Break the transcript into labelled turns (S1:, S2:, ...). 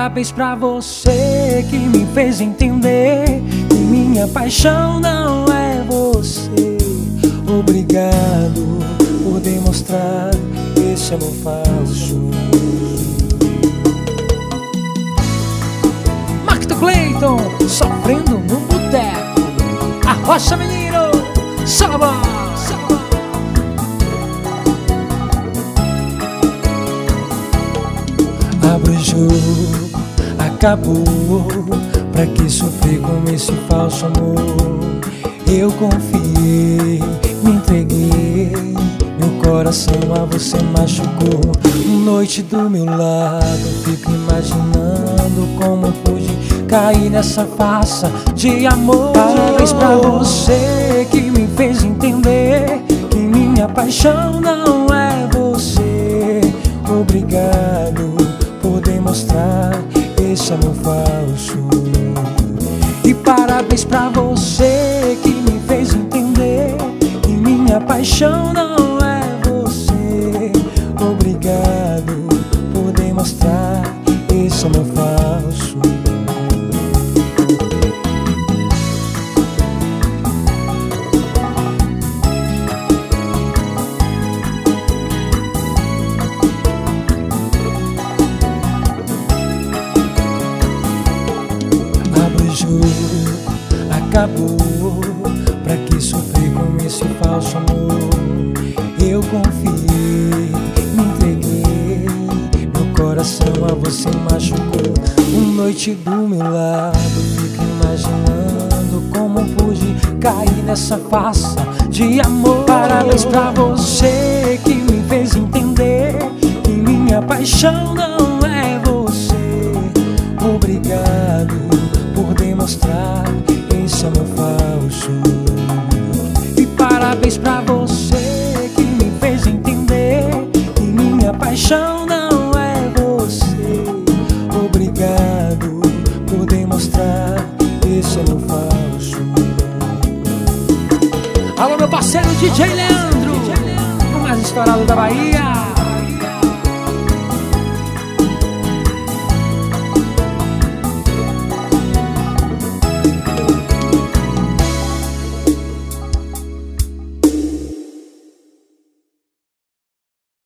S1: parabéns pra você que me fez entender que minha paixão não é você. Obrigado por demonstrar esse amor falso. Marco Clayton, sofrendo no boteco. Arrocha, menino, samba. Abre o jogo, acabou. Pra que sofrer com esse falso amor? Eu confiei, me entreguei, meu coração a você machucou. Noite do meu lado, fico imaginando como pude cair nessa farsa de amor. Parabéns pra você que me fez entender que minha paixão não é você. Obrigado por demonstrar esse amor falso. E parabéns pra você que me fez entender que minha paixão não é você. Obrigado por demonstrar esse amor falso. Acabou, pra que sofrer com esse falso amor? Eu confiei, me entreguei, meu coração a você machucou. Noite do meu lado, fico imaginando como pude cair nessa farsa de amor. Parabéns pra você que me fez entender que minha paixão não é você. Obrigado por demonstrar esse amor falso. E parabéns pra você que me fez entender que minha paixão não é você. Obrigado por demonstrar esse amor falso. Alô, meu parceiro DJ Leandro, o mais estourado da Bahia.